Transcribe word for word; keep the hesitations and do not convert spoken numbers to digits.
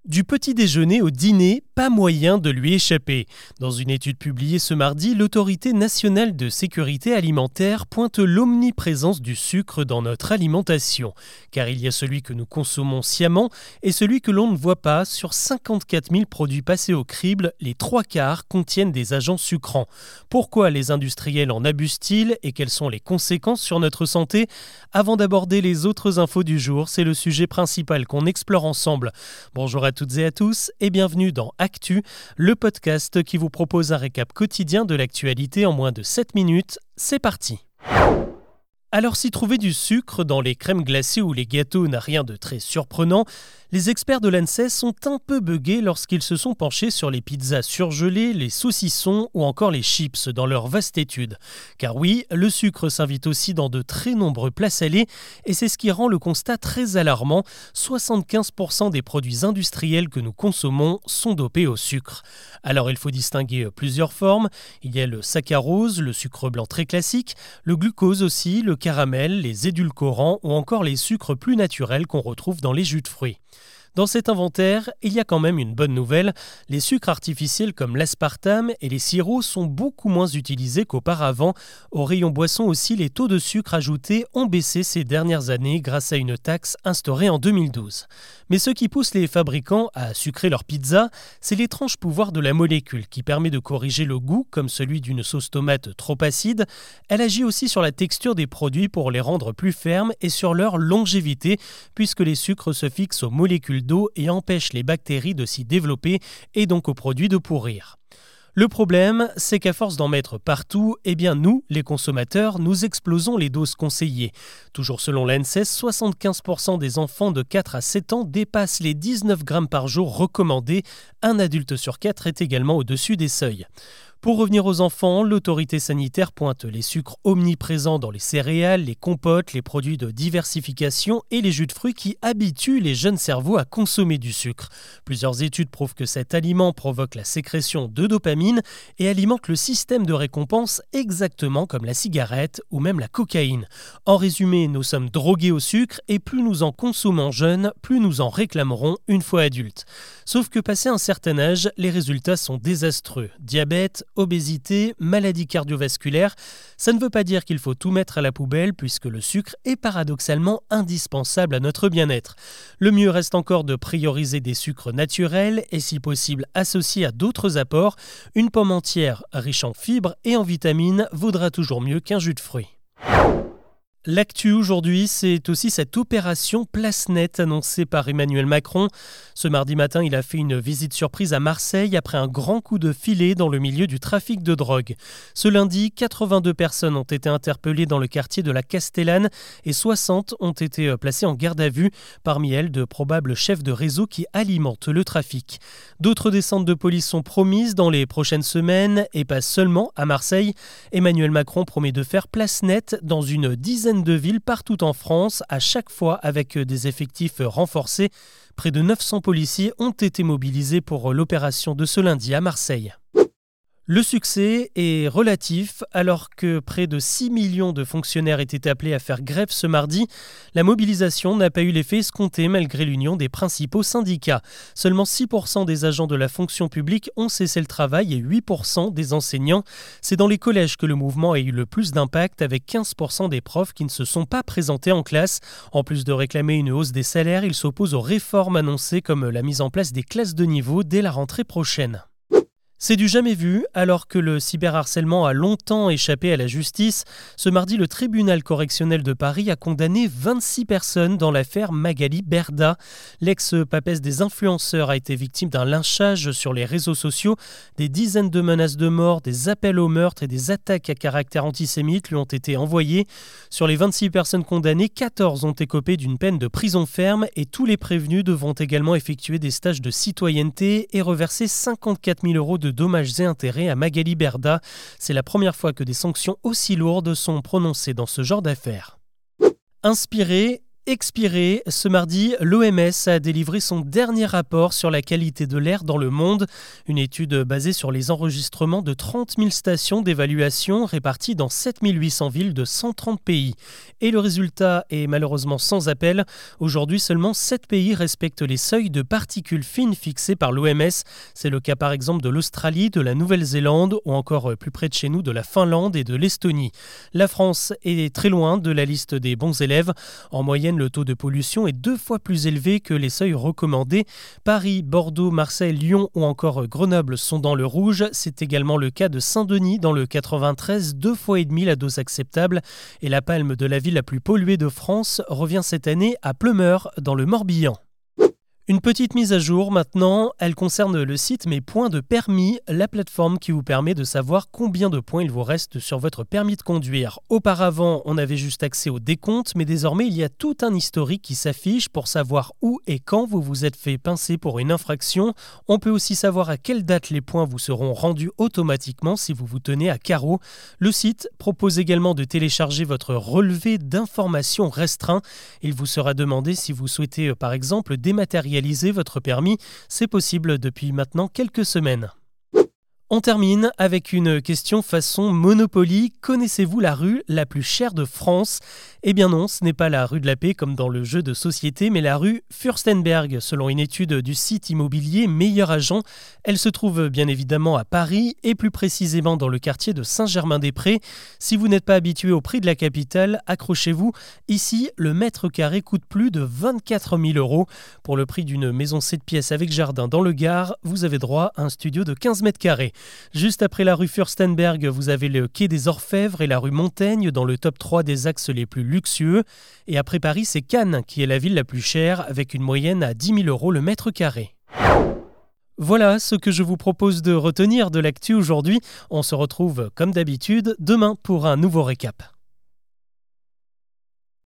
Du petit déjeuner au dîner, pas moyen de lui échapper. Dans une étude publiée ce mardi, l'Autorité nationale de sécurité alimentaire pointe l'omniprésence du sucre dans notre alimentation. Car il y a celui que nous consommons sciemment et celui que l'on ne voit pas. Sur cinquante-quatre mille produits passés au crible, les trois quarts contiennent des agents sucrants. Pourquoi les industriels en abusent-ils et quelles sont les conséquences sur notre santé ? Avant d'aborder les autres infos du jour, c'est le sujet principal qu'on explore ensemble. Bonjour à toutes et à tous et bienvenue dans Actu, le podcast qui vous propose un récap quotidien de l'actualité en moins de sept minutes. C'est parti. Alors si trouver du sucre dans les crèmes glacées ou les gâteaux n'a rien de très surprenant, les experts de l'ANSES sont un peu buggés lorsqu'ils se sont penchés sur les pizzas surgelées, les saucissons ou encore les chips dans leur vaste étude. Car oui, le sucre s'invite aussi dans de très nombreux plats salés et c'est ce qui rend le constat très alarmant. soixante-quinze pour cent des produits industriels que nous consommons sont dopés au sucre. Alors il faut distinguer plusieurs formes. Il y a le saccharose, le sucre blanc très classique, le glucose aussi, le caramel, les édulcorants ou encore les sucres plus naturels qu'on retrouve dans les jus de fruits. Dans cet inventaire, il y a quand même une bonne nouvelle. Les sucres artificiels comme l'aspartame et les sirops sont beaucoup moins utilisés qu'auparavant. Au rayon boisson aussi, les taux de sucre ajoutés ont baissé ces dernières années grâce à une taxe instaurée en deux mille douze. Mais ce qui pousse les fabricants à sucrer leur pizza, c'est l'étrange pouvoir de la molécule qui permet de corriger le goût, comme celui d'une sauce tomate trop acide. Elle agit aussi sur la texture des produits pour les rendre plus fermes et sur leur longévité, puisque les sucres se fixent aux molécules d'eau et empêchent les bactéries de s'y développer et donc aux produits de pourrir. Le problème, c'est qu'à force d'en mettre partout, eh bien nous, les consommateurs, nous explosons les doses conseillées. Toujours selon l'ANSES, soixante-quinze pour cent des enfants de quatre à sept ans dépassent les dix-neuf grammes par jour recommandés. Un adulte sur quatre est également au-dessus des seuils. Pour revenir aux enfants, l'autorité sanitaire pointe les sucres omniprésents dans les céréales, les compotes, les produits de diversification et les jus de fruits qui habituent les jeunes cerveaux à consommer du sucre. Plusieurs études prouvent que cet aliment provoque la sécrétion de dopamine et alimente le système de récompense exactement comme la cigarette ou même la cocaïne. En résumé, nous sommes drogués au sucre et plus nous en consommons jeunes, plus nous en réclamerons une fois adultes. Sauf que passé un certain âge, les résultats sont désastreux. Diabète, obésité, maladies cardiovasculaires, ça ne veut pas dire qu'il faut tout mettre à la poubelle puisque le sucre est paradoxalement indispensable à notre bien-être. Le mieux reste encore de prioriser des sucres naturels et si possible associés à d'autres apports. Une pomme entière riche en fibres et en vitamines vaudra toujours mieux qu'un jus de fruits. L'actu aujourd'hui, c'est aussi cette opération Place Nette annoncée par Emmanuel Macron. Ce mardi matin, il a fait une visite surprise à Marseille après un grand coup de filet dans le milieu du trafic de drogue. Ce lundi, quatre-vingt-deux personnes ont été interpellées dans le quartier de la Castellane et soixante ont été placées en garde à vue, parmi elles de probables chefs de réseau qui alimentent le trafic. D'autres descentes de police sont promises dans les prochaines semaines et pas seulement à Marseille. Emmanuel Macron promet de faire place nette dans une dizaine de villes partout en France, à chaque fois avec des effectifs renforcés. Près de neuf cents policiers ont été mobilisés pour l'opération de ce lundi à Marseille. Le succès est relatif alors que près de six millions de fonctionnaires étaient appelés à faire grève ce mardi. La mobilisation n'a pas eu l'effet escompté malgré l'union des principaux syndicats. Seulement six pour cent des agents de la fonction publique ont cessé le travail et huit pour cent des enseignants. C'est dans les collèges que le mouvement a eu le plus d'impact avec quinze pour cent des profs qui ne se sont pas présentés en classe. En plus de réclamer une hausse des salaires, ils s'opposent aux réformes annoncées comme la mise en place des classes de niveau dès la rentrée prochaine. C'est du jamais vu, alors que le cyberharcèlement a longtemps échappé à la justice. Ce mardi, le tribunal correctionnel de Paris a condamné vingt-six personnes dans l'affaire Magali Berda. L'ex-papesse des influenceurs a été victime d'un lynchage sur les réseaux sociaux. Des dizaines de menaces de mort, des appels au meurtre et des attaques à caractère antisémite lui ont été envoyés. Sur les vingt-six personnes condamnées, quatorze ont écopé d'une peine de prison ferme et tous les prévenus devront également effectuer des stages de citoyenneté et reverser cinquante-quatre mille euros de dommages et intérêts à Magali Berda. C'est la première fois que des sanctions aussi lourdes sont prononcées dans ce genre d'affaires. Inspiré, Expiré, ce mardi, l'O M S a délivré son dernier rapport sur la qualité de l'air dans le monde. Une étude basée sur les enregistrements de trente mille stations d'évaluation réparties dans sept mille huit cents villes de cent trente pays. Et le résultat est malheureusement sans appel. Aujourd'hui, seulement sept pays respectent les seuils de particules fines fixés par l'O M S. C'est le cas par exemple de l'Australie, de la Nouvelle-Zélande ou encore plus près de chez nous de la Finlande et de l'Estonie. La France est très loin de la liste des bons élèves. En moyenne, le taux de pollution est deux fois plus élevé que les seuils recommandés. Paris, Bordeaux, Marseille, Lyon ou encore Grenoble sont dans le rouge. C'est également le cas de Saint-Denis dans le quatre-vingt-treize, deux fois et demi la dose acceptable. Et la palme de la ville la plus polluée de France revient cette année à Pleumeur dans le Morbihan. Une petite mise à jour maintenant, elle concerne le site Mes Points de Permis, la plateforme qui vous permet de savoir combien de points il vous reste sur votre permis de conduire. Auparavant, on avait juste accès au décompte, mais désormais il y a tout un historique qui s'affiche pour savoir où et quand vous vous êtes fait pincer pour une infraction. On peut aussi savoir à quelle date les points vous seront rendus automatiquement si vous vous tenez à carreau. Le site propose également de télécharger votre relevé d'informations restreint. Il vous sera demandé si vous souhaitez par exemple dématérialiser votre permis, c'est possible depuis maintenant quelques semaines. On termine avec une question façon Monopoly. Connaissez-vous la rue la plus chère de France ? Eh bien non, ce n'est pas la rue de la Paix comme dans le jeu de société, mais la rue Furstenberg. Selon une étude du site immobilier Meilleur Agent, elle se trouve bien évidemment à Paris et plus précisément dans le quartier de Saint-Germain-des-Prés. Si vous n'êtes pas habitué au prix de la capitale, accrochez-vous. Ici, le mètre carré coûte plus de vingt-quatre mille euros. Pour le prix d'une maison sept pièces avec jardin dans le Gard, vous avez droit à un studio de quinze mètres carrés. Juste après la rue Furstenberg, vous avez le quai des Orfèvres et la rue Montaigne dans le top trois des axes les plus luxueux. Et après Paris, c'est Cannes qui est la ville la plus chère avec une moyenne à dix mille euros le mètre carré. Voilà ce que je vous propose de retenir de l'actu aujourd'hui. On se retrouve comme d'habitude demain pour un nouveau récap.